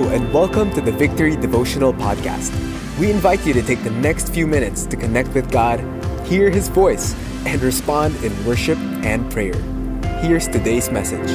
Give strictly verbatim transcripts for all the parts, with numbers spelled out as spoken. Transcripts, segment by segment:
and welcome to the Victory Devotional Podcast. We invite you to take the next few minutes to connect with God, hear His voice, and respond in worship and prayer. Here's today's message.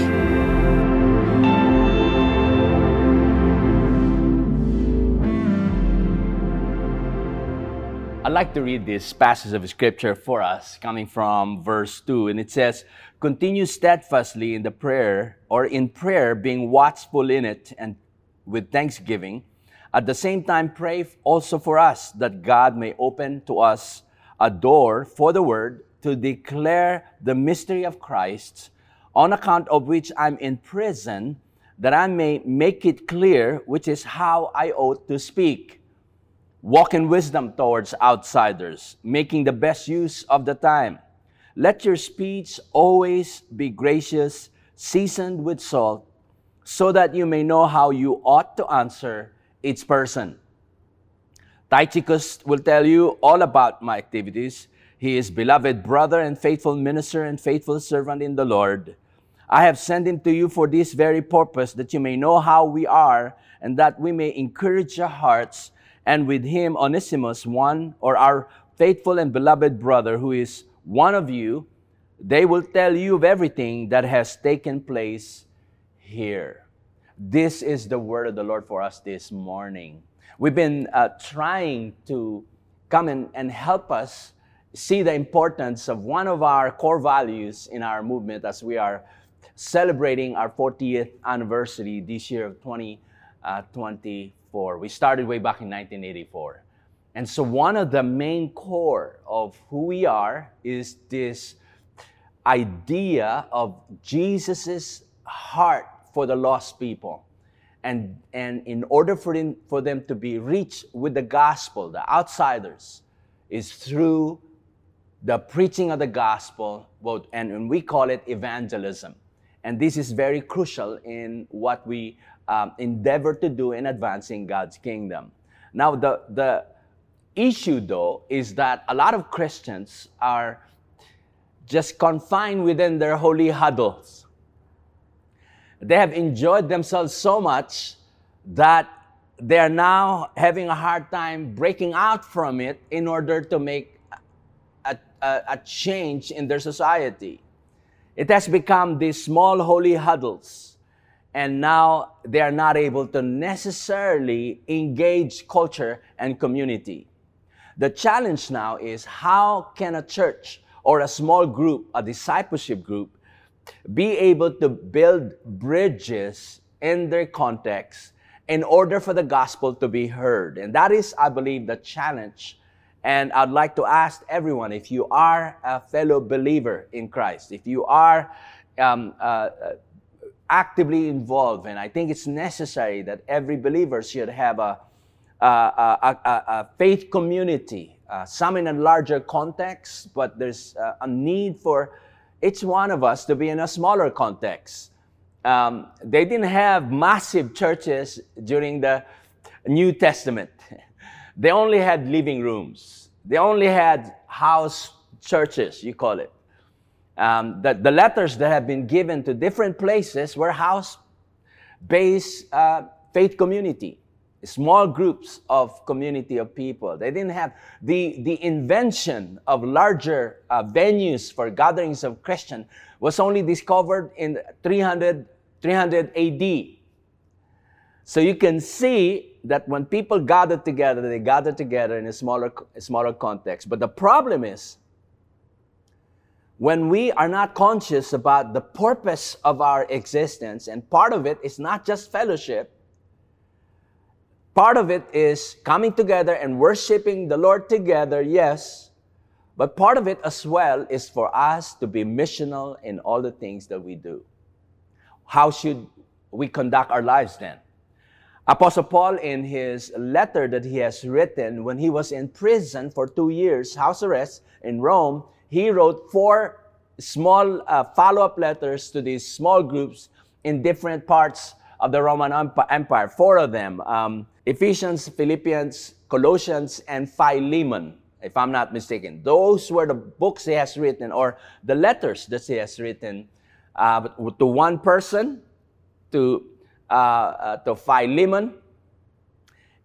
I'd like to read this passage of Scripture for us, coming from verse two, and it says, "Continue steadfastly in the prayer, or in prayer, being watchful in it, and with thanksgiving. At the same time, pray also for us, that God may open to us a door for the word to declare the mystery of Christ, on account of which I'm in prison, that I may make it clear, which is how I ought to speak. Walk in wisdom towards outsiders, making the best use of the time. Let your speech always be gracious, seasoned with salt, so that you may know how you ought to answer each person. Tychicus will tell you all about my activities. He is beloved brother and faithful minister and faithful servant in the Lord. I have sent him to you for this very purpose, that you may know how we are, and that we may encourage your hearts. And with him, Onesimus, one or our faithful and beloved brother, who is one of you, they will tell you of everything that has taken place here." This is the word of the Lord for us this morning. We've been uh, trying to come in and help us see the importance of one of our core values in our movement as we are celebrating our fortieth anniversary this year of twenty twenty-four. We started way back in nineteen eighty-four. And so one of the main core of who we are is this idea of Jesus's heart for the lost people. And, and in order for them, for them to be reached with the gospel, the outsiders, is through the preaching of the gospel, and, and we call it evangelism. And this is very crucial in what we um, endeavor to do in advancing God's kingdom. Now, the, the issue, though, is that a lot of Christians are just confined within their holy huddles. They have enjoyed themselves so much that they are now having a hard time breaking out from it in order to make a, a, a change in their society. It has become these small holy huddles, and now they are not able to necessarily engage culture and community. The challenge now is, how can a church or a small group, a discipleship group, be able to build bridges in their context in order for the gospel to be heard? And that is, I believe, the challenge. And I'd like to ask everyone, if you are a fellow believer in Christ, if you are um, uh, actively involved, and I think it's necessary that every believer should have a, a, a, a, a faith community, uh, some in a larger context, but there's uh, a need for each one of us to be in a smaller context. Um, they didn't have massive churches during the New Testament. They only had living rooms. They only had house churches, you call it. Um, the, the letters that have been given to different places were house-based uh, faith community, small groups of community of people. They didn't have the, the invention of larger uh, venues for gatherings of Christians was only discovered in three hundred, three hundred A D. So you can see that when people gather together, they gather together in a smaller, a smaller context. But the problem is, when we are not conscious about the purpose of our existence, and part of it is not just fellowship, part of it is coming together and worshiping the Lord together, yes, but part of it as well is for us to be missional in all the things that we do. How should we conduct our lives then? Apostle Paul, in his letter that he has written when he was in prison for two years, house arrest in Rome, he wrote four small uh, follow-up letters to these small groups in different parts of the Roman Empire, four of them. Um, Ephesians, Philippians, Colossians, and Philemon, if I'm not mistaken. Those were the books he has written, or the letters that he has written uh, to one person, to uh, uh, to Philemon,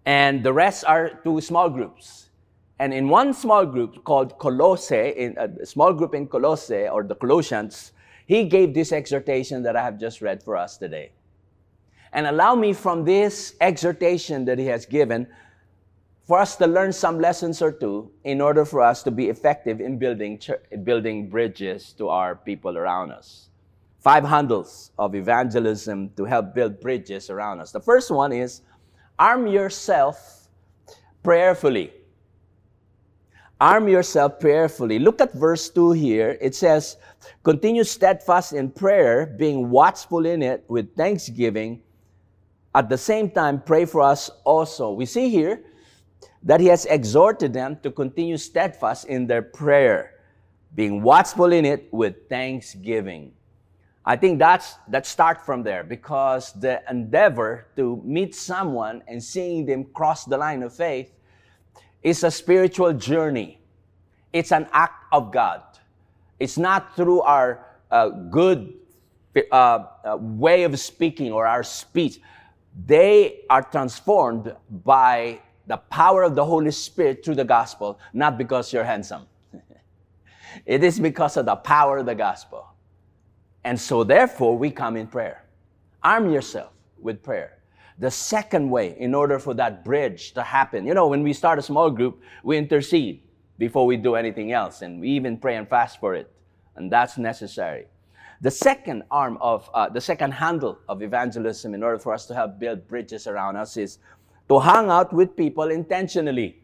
And the rest are two small groups. And in one small group called Colossae, in a small group in Colossae, or the Colossians, he gave this exhortation that I have just read for us today. And allow me from this exhortation that he has given for us to learn some lessons or two in order for us to be effective in building, building bridges to our people around us. Five handles of evangelism to help build bridges around us. The first one is, arm yourself prayerfully. Arm yourself prayerfully. Look at verse two here. It says, continue steadfast in prayer, being watchful in it with thanksgiving. At the same time, pray for us also. We see here that he has exhorted them to continue steadfast in their prayer, being watchful in it with thanksgiving. I think that's that start from there, because the endeavor to meet someone and seeing them cross the line of faith is a spiritual journey. It's an act of God. It's not through our uh, good uh, uh, way of speaking or our speech. They are transformed by the power of the Holy Spirit through the gospel, not because you're handsome. It is because of the power of the gospel. And so therefore, we come in prayer. Arm yourself with prayer. The second way, in order for that bridge to happen, you know, when we start a small group, we intercede before we do anything else, and we even pray and fast for it, and that's necessary. The second arm of, uh, the second handle of evangelism in order for us to help build bridges around us is to hang out with people intentionally.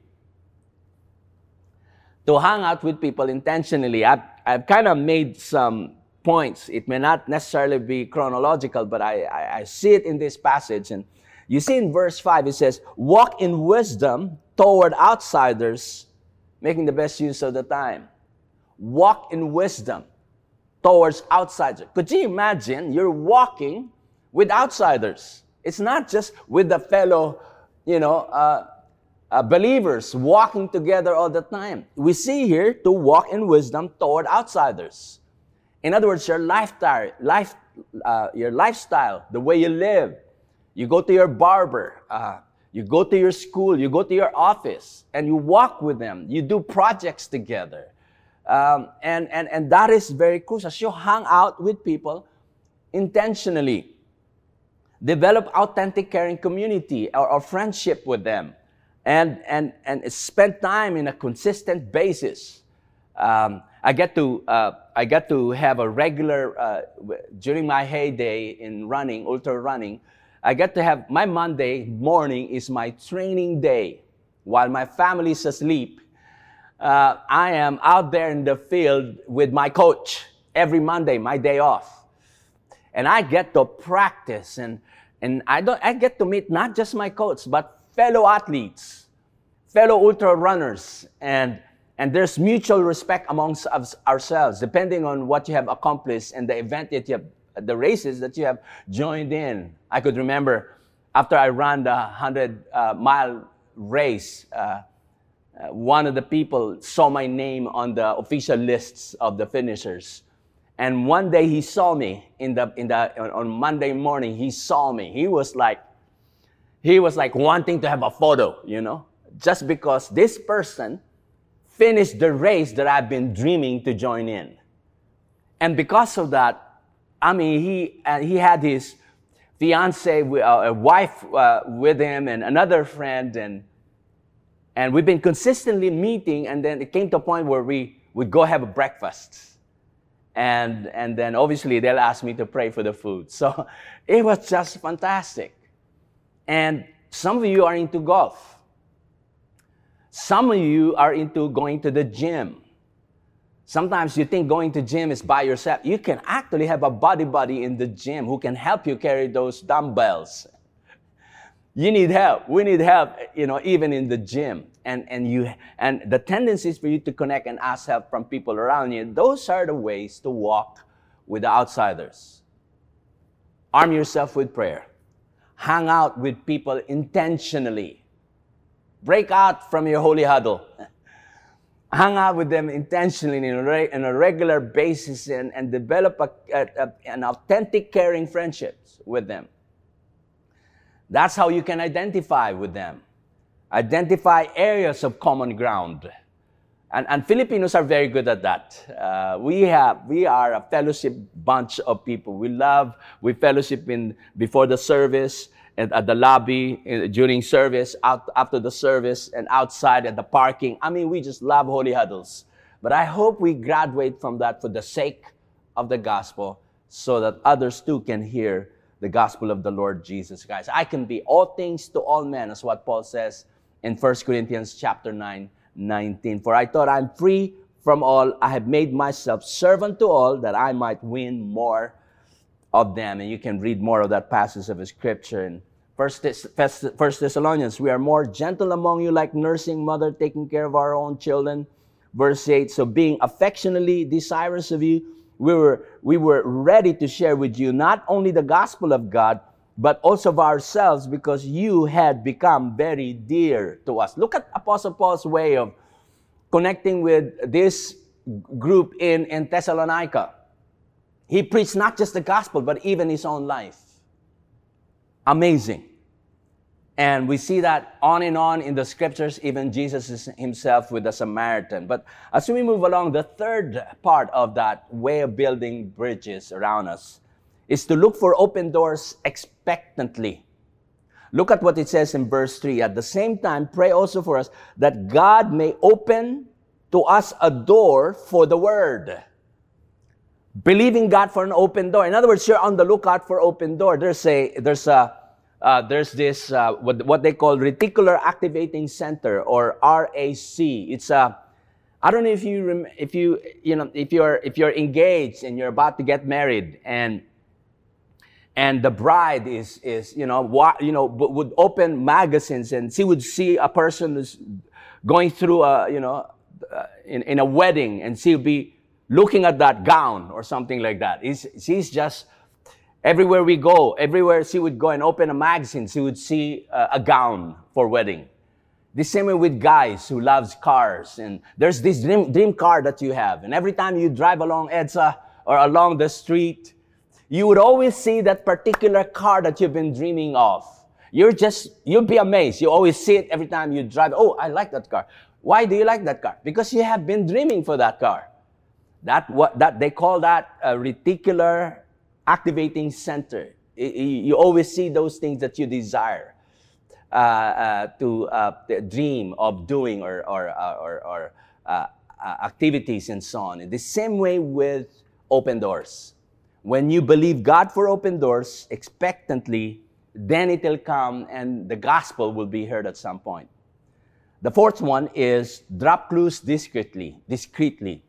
To hang out with people intentionally. I've, I've kind of made some points. It may not necessarily be chronological, but I, I, I see it in this passage. And you see in verse five, it says, walk in wisdom toward outsiders, making the best use of the time. Walk in wisdom towards outsiders. Could you imagine you're walking with outsiders? It's not just with the fellow, you know, uh, uh, believers walking together all the time. We see here to walk in wisdom toward outsiders. In other words, your lifestyle, life, uh, your lifestyle, the way you live. You go to your barber, uh, you go to your school, you go to your office, and you walk with them. You do projects together. Um, and, and, and that is very crucial. So you hang out with people intentionally. Develop authentic, caring community or, or friendship with them. And, and, and spend time in a consistent basis. Um, I get to uh, I get to have a regular uh, during my heyday in running, ultra running. I get to have my Monday morning is my training day, while my family is asleep. Uh, I am out there in the field with my coach every Monday, my day off, and I get to practice and and I don't I get to meet not just my coach but fellow athletes, fellow ultra runners, and. And there's mutual respect amongst us, ourselves, depending on what you have accomplished and the event that you have, the races that you have joined in. I could remember after I ran the hundred uh, mile race, uh, uh, one of the people saw my name on the official lists of the finishers. And one day he saw me in the in the on Monday morning. He saw me. He was like, he was like wanting to have a photo, you know, just because this person finished the race that I've been dreaming to join in. And because of that, I mean, he uh, he had his fiance, uh, a wife uh, with him, and another friend, and and we've been consistently meeting. And then it came to a point where we would go have a breakfast, and and then obviously they'll ask me to pray for the food. So it was just fantastic. And some of you are into golf. Some of you are into going to the gym. Sometimes you think going to gym is by yourself. You can actually have a body buddy in the gym who can help you carry those dumbbells. You need help. We need help, you know, even in the gym. And and you and the tendency is for you to connect and ask help from people around you. Those are the ways to walk with the outsiders. Arm yourself with prayer. Hang out with people intentionally. Break out from your holy huddle. Hang out with them intentionally in a, re- on a regular basis and, and develop a, a, a, an authentic, caring friendships with them. That's how you can identify with them. identify areas of common ground. And, and Filipinos are very good at that. Uh, we have, we are a fellowship bunch of people. We love, we fellowship in before the service, and at the lobby, in, during service, out after the service, and outside at the parking. I mean, we just love holy huddles. But I hope we graduate from that for the sake of the gospel, so that others too can hear the gospel of the Lord Jesus Christ. I can be all things to all men, as what Paul says in First Corinthians chapter nine, nineteen. For I thought I'm free from all. I have made myself servant to all, that I might win more of them. And you can read more of that passage of scripture in First Thessalonians. We are more gentle among you, like nursing mother taking care of our own children. Verse eight, so being affectionately desirous of you, we were, we were ready to share with you not only the gospel of God, but also of ourselves, because you had become very dear to us. Look at Apostle Paul's way of connecting with this group in, in Thessalonica. He preached not just the gospel, but even his own life. Amazing. And we see that on and on in the scriptures, even Jesus himself with the Samaritan. But as we move along, the third part of that way of building bridges around us is to look for open doors expectantly. Look at what it says in verse three. At the same time, pray also for us that God may open to us a door for the word. Believing God for an open door. In other words, you're on the lookout for open door. There's a, there's a, uh, there's this, uh, what, what they call Reticular Activating Center, or R A C. It's a, I don't know if you, rem- if you, you know, if you're, if you're engaged and you're about to get married, and, and the bride is, is, you know, wa- you know, b- would open magazines and she would see a person who's going through a, you know, uh, in, in a wedding, and she would be looking at that gown or something like that. He's, she's just, everywhere we go, everywhere she would go and open a magazine, she would see uh, a gown for wedding. The same way with guys who loves cars. And there's this dream, dream car that you have. And every time you drive along EDSA or along the street, you would always see that particular car that you've been dreaming of. You're just, you'll be amazed. You always see it every time you drive. Oh, I like that car. Why do you like that car? Because you have been dreaming for that car. That what that they call that a reticular activating center. It, you always see those things that you desire uh, uh, to uh, dream of doing, or or uh, or, or uh, uh, activities and so on. In the same way with open doors. When you believe God for open doors expectantly, then it will come and the gospel will be heard at some point. The fourth one is drop clues discreetly. Discreetly.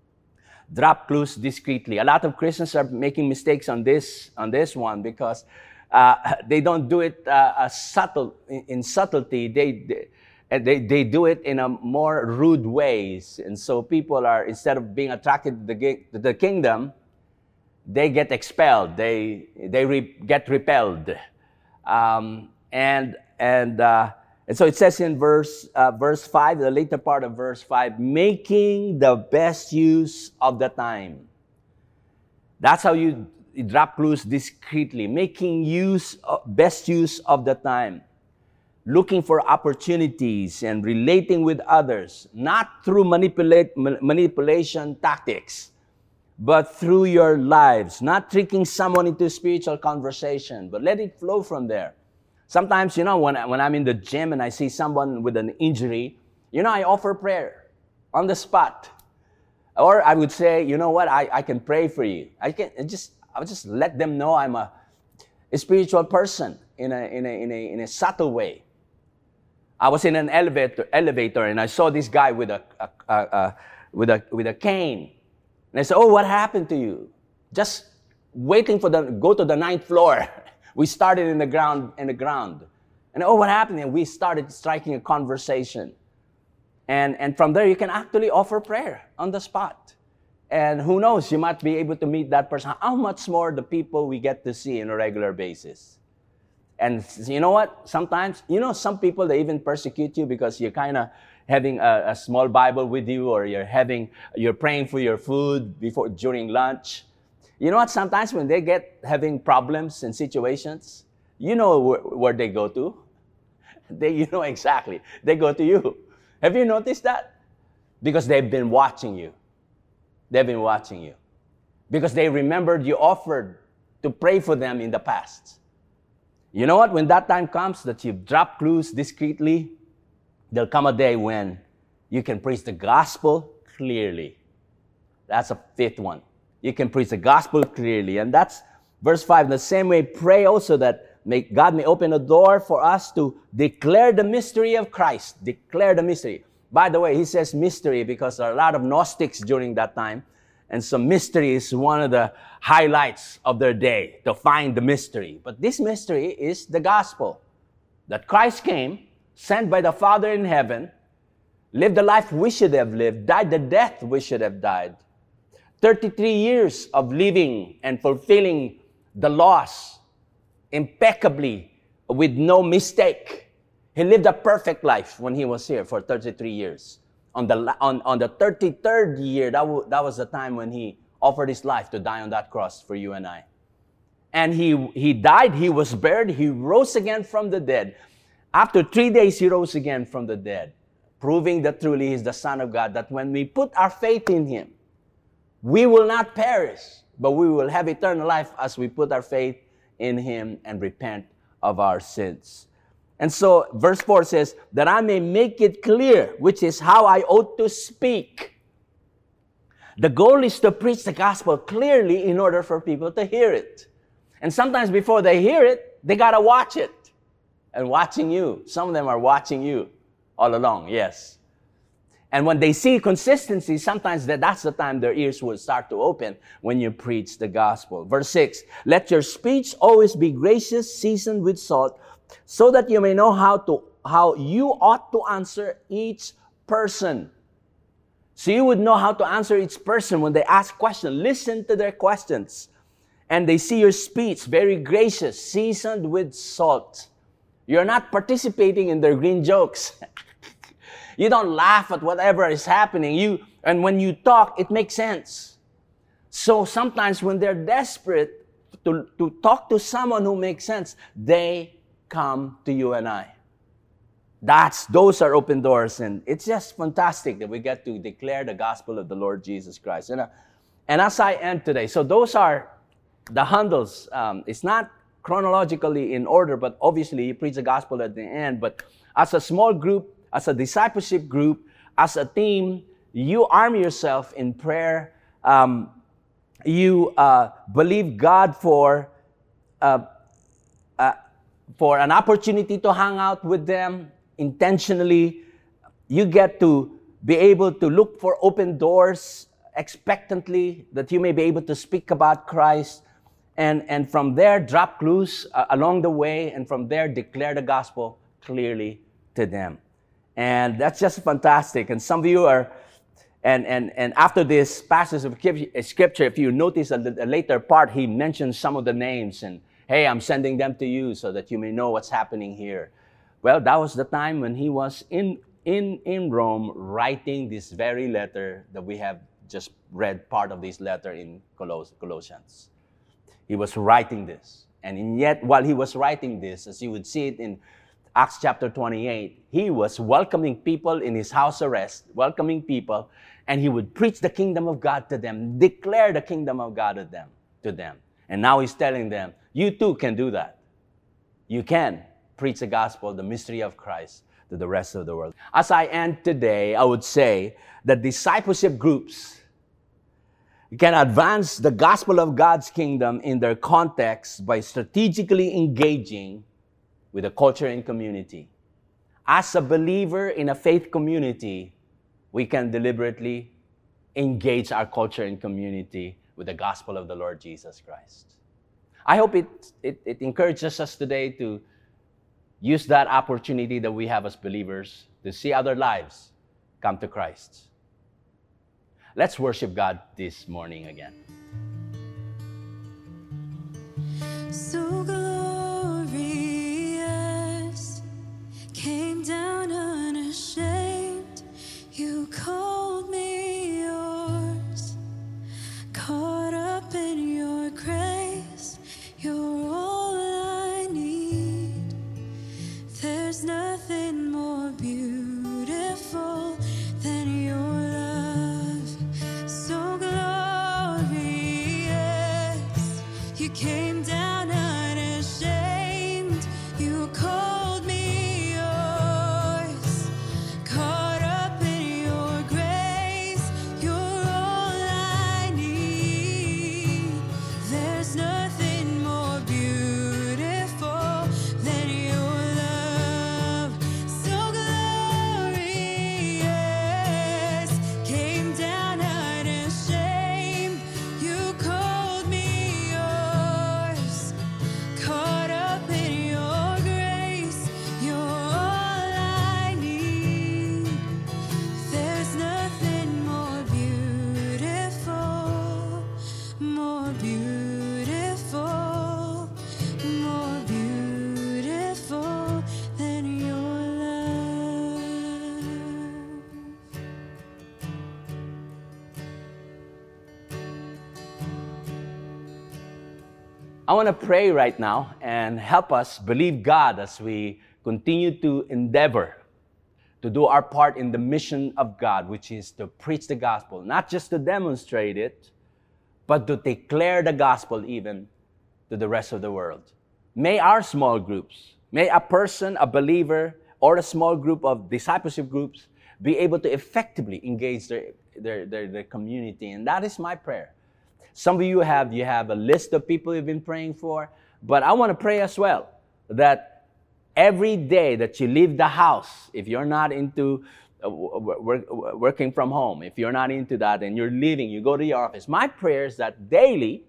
Drop clues discreetly. A lot of Christians are making mistakes on this on this one because uh, they don't do it uh, uh, subtle in, in subtlety. They, they they they do it in a more rude ways, and so people are, instead of being attracted to the to the kingdom, they get expelled. They they re, get repelled, um, and and. Uh, And so it says in verse uh, verse five, the later part of verse five, making the best use of the time. That's how you, you drop clues discreetly. Making use, of, best use of the time. Looking for opportunities and relating with others, not through manipulate, manipulation tactics, but through your lives. Not tricking someone into spiritual conversation, but let it flow from there. Sometimes, you know, when, I, when I'm in the gym and I see someone with an injury, you know, I offer prayer on the spot. Or I would say, you know what, I, I can pray for you. I can just, I'll just let them know I'm a, a spiritual person in a, in, a, in, a, in a subtle way. I was in an elevator, elevator and I saw this guy with a, a, a, a, with a, with a cane. And I said, oh, what happened to you? Just waiting for them, go to the ninth floor. We started in the ground, in the ground. And oh, what happened? And we started striking a conversation. And, and from there, you can actually offer prayer on the spot. And who knows, you might be able to meet that person. How much more the people we get to see on a regular basis. And you know what? Sometimes, you know, some people, they even persecute you because you're kind of having a, a small Bible with you, or you're having, you're praying for your food before, during lunch. You know what? Sometimes when they get having problems and situations, you know where, where they go to. They, you know exactly. They go to you. Have you noticed that? Because they've been watching you. They've been watching you. Because they remembered you offered to pray for them in the past. You know what? When that time comes that you've dropped clues discreetly, there'll come a day when you can preach the gospel clearly. That's a fifth one. You can preach the gospel clearly. And that's verse five. In the same way, pray also that may, God may open a door for us to declare the mystery of Christ. Declare the mystery. By the way, he says mystery because there are a lot of Gnostics during that time. And so mystery is one of the highlights of their day, to find the mystery. But this mystery is the gospel. That Christ came, sent by the Father in heaven, lived the life we should have lived, died the death we should have died. thirty-three years of living and fulfilling the laws impeccably with no mistake. He lived a perfect life when he was here for thirty-three years. On the, on, on the thirty-third year, that, w- that was the time when he offered his life to die on that cross for you and I. And he, he died, he was buried, he rose again from the dead. After three days, he rose again from the dead, proving that truly he is the Son of God, that when we put our faith in him, we will not perish, but we will have eternal life as we put our faith in him and repent of our sins. And so verse four says, that I may make it clear, which is how I ought to speak. The goal is to preach the gospel clearly in order for people to hear it. And sometimes before they hear it, they got to watch it. And watching you. Some of them are watching you all along, yes. And when they see consistency, sometimes that, that's the time their ears will start to open when you preach the gospel. Verse six, let your speech always be gracious, seasoned with salt, so that you may know how to how you ought to answer each person. So you would know how to answer each person when they ask questions. Listen to their questions. And they see your speech very gracious, seasoned with salt. You're not participating in their green jokes. You don't laugh at whatever is happening. You and when you talk, it makes sense. So sometimes when they're desperate to, to talk to someone who makes sense, they come to you and I. That's, those are open doors, and it's just fantastic that we get to declare the gospel of the Lord Jesus Christ. And, uh, and as I end today, so those are the handles. Um, it's not chronologically in order, but obviously you preach the gospel at the end. But as a small group, as a discipleship group, as a team, you arm yourself in prayer. Um, you uh, believe God for uh, uh, for an opportunity to hang out with them intentionally. You get to be able to look for open doors expectantly, that you may be able to speak about Christ. And, and from there, drop clues uh, along the way. And from there, declare the gospel clearly to them. And that's just fantastic. And some of you are, and, and, and after this passage of scripture, if you notice a, a later part, he mentions some of the names and, hey, I'm sending them to you so that you may know what's happening here. Well, that was the time when he was in, in, in Rome writing this very letter that we have just read part of this letter in Coloss- Colossians. He was writing this. And yet, while he was writing this, as you would see it in Acts chapter twenty-eight, he was welcoming people in his house arrest, welcoming people, and he would preach the kingdom of God to them, declare the kingdom of God to them, to them. And now he's telling them, you too can do that. You can preach the gospel, the mystery of Christ, to the rest of the world. As I end today, I would say that discipleship groups can advance the gospel of God's kingdom in their context by strategically engaging with the culture and community. As a believer in a faith community, we can deliberately engage our culture and community with the gospel of the Lord Jesus Christ. I hope it, it, it encourages us today to use that opportunity that we have as believers to see other lives come to Christ. Let's worship God this morning again. So glorious, came down unashamed, you called me yours, caught up in your grace, you're all I need, there's nothing You came down unashamed. You called me yours. Caught up in your grace. You're all I need. There's nothing more beautiful than your love. So glorious. Came down unashamed. You called me yours. Caught up in your grace. You're all I need. There's nothing more beautiful, more beautiful, more beautiful than your love. I want to pray right now and help us believe God as we continue to endeavor to do our part in the mission of God, which is to preach the gospel, not just to demonstrate it, but to declare the gospel even to the rest of the world. May our small groups, may a person, a believer, or a small group of discipleship groups be able to effectively engage their, their, their, their community. And that is my prayer. Some of you have, you have a list of people you've been praying for, but I want to pray as well that every day that you leave the house, if you're not into uh, work, working from home, if you're not into that and you're leaving, you go to your office, my prayer is that daily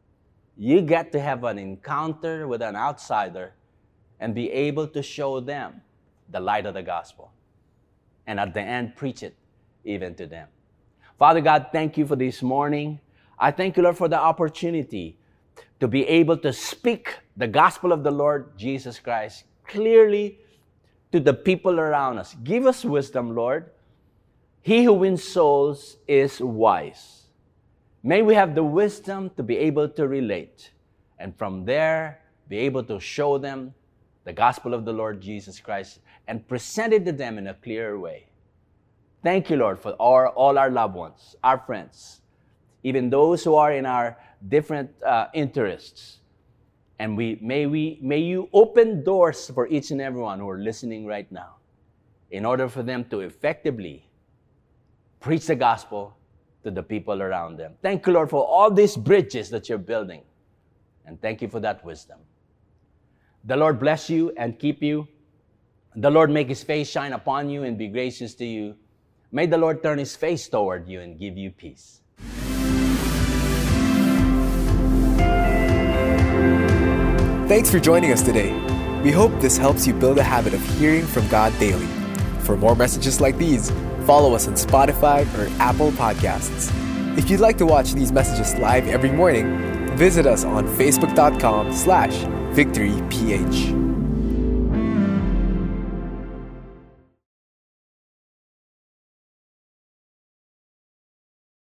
you get to have an encounter with an outsider and be able to show them the light of the gospel. And at the end, preach it even to them. Father God, thank you for this morning. I thank you, Lord, for the opportunity to be able to speak the gospel of the Lord Jesus Christ clearly to the people around us. Give us wisdom, Lord. He who wins souls is wise. May we have the wisdom to be able to relate, and from there be able to show them the gospel of the Lord Jesus Christ and present it to them in a clearer way. Thank you, Lord, for all, all our loved ones, our friends, even those who are in our different uh, interests. And we may we may you open doors for each and everyone who are listening right now in order for them to effectively preach the gospel to the people around them. Thank you, Lord, for all these bridges that you're building. And thank you for that wisdom. The Lord bless you and keep you. The Lord make his face shine upon you and be gracious to you. May the Lord turn his face toward you and give you peace. Thanks for joining us today. We hope this helps you build a habit of hearing from God daily. For more messages like these, follow us on Spotify or Apple Podcasts. If you'd like to watch these messages live every morning, visit us on facebook.com slash victoryph.